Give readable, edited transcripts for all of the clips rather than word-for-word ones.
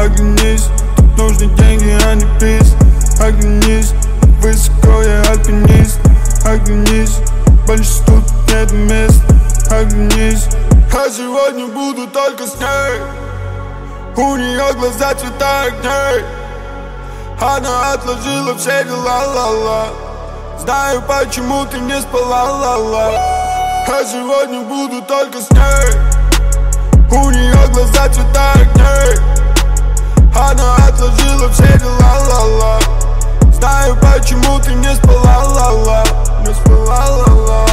Оглянись, тут нужны деньги, а не приз. Оглянись, высоко я альпинист. Оглянись, больше тут нет мест. Оглянись, а сегодня буду только с ней. У нее глаза цвета огней. Она отложила все дела, ла-ла. Знаю, почему ты не спала, ла-ла. А сегодня буду только с ней. У нее глаза цвета огней. Она отложила все дела, ла-ла. Знаю, почему ты не спала, ла-ла. Не спала, ла-ла.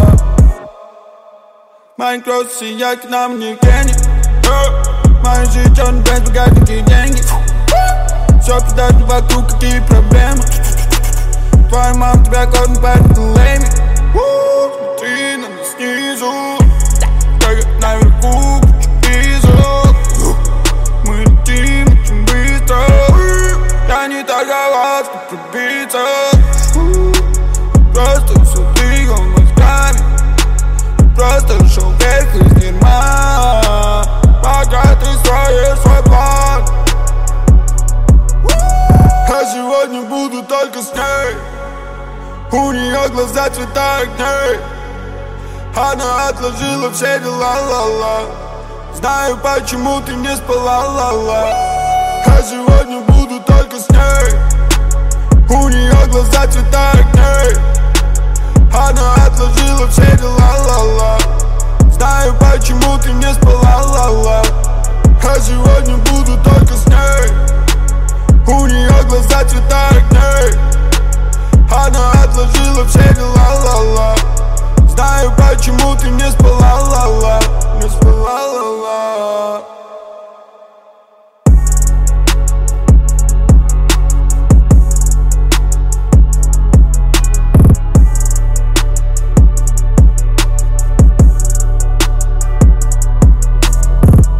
Майнкрафт сияет к нам не гений. Моя жизнь черный бренд, богатые деньги. Все пиздать вокруг, какие проблемы. Твоя мама тебя кормит, поэтому лейми. Смотри на нас снизу, как я наверху, близок. Мы летим очень быстро. Я не торговал, чтобы пробиться. Просто все двигал мозгами. Просто шел вверх из дерьма. Пока ты строишь свой план. А сегодня буду только с ней. У нее глаза цвета огней. Она отложила все дела, ла-ла. Знаю, почему ты не спала, ла-ла. А сегодня буду только с ней. У нее глаза цвета огней. Она отложила все дела, ла-ла. Знаю, почему ты не спала, ла-ла. А сегодня буду только с ней. У нее глаза цвета огней. Она отложила все дела, ла-ла. Знаю, почему ты не спала, ла-ла. Не спала.